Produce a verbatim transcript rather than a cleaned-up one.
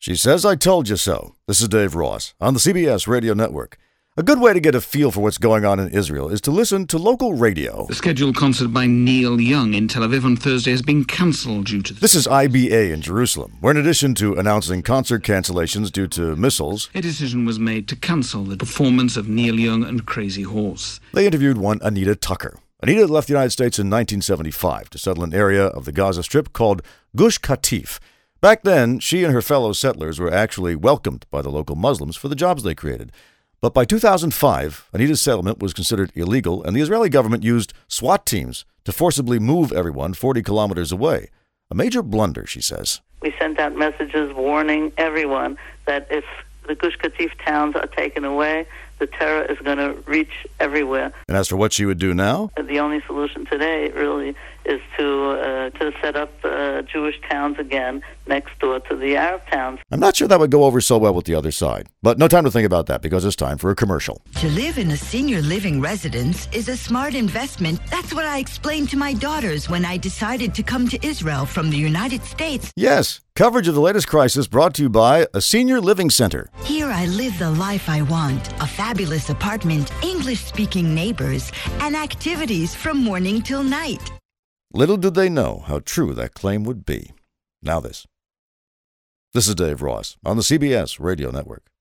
She says, I told you so. This is Dave Ross on the C B S Radio Network. A good way to get a feel for what's going on in Israel is to listen to local radio. The scheduled concert by Neil Young in Tel Aviv on Thursday has been cancelled due to... This is I B A in Jerusalem, where in addition to announcing concert cancellations due to missiles, a decision was made to cancel the performance of Neil Young and Crazy Horse. They interviewed one Anita Tucker. Anita left the United States in nineteen seventy-five to settle an area of the Gaza Strip called Gush Katif. Back then, she and her fellow settlers were actually welcomed by the local Muslims for the jobs they created. But by two thousand five, Anita's settlement was considered illegal, and the Israeli government used SWAT teams to forcibly move everyone forty kilometers away. A major blunder, she says. We sent out messages warning everyone that if the Gush Katif towns are taken away, the terror is going to reach everywhere. And as for what she would do now? The only solution today really is to uh, to set up uh, Jewish towns again next door to the Arab towns. I'm not sure that would go over so well with the other side. But no time to think about that because it's time for a commercial. To live in a senior living residence is a smart investment. That's what I explained to my daughters when I decided to come to Israel from the United States. Yes, coverage of the latest crisis brought to you by a senior living center. Here I live the life I want. A fabulous apartment, English-speaking neighbors, and activities from morning till night. Little did they know how true that claim would be. Now this. This is Dave Ross on the C B S Radio Network.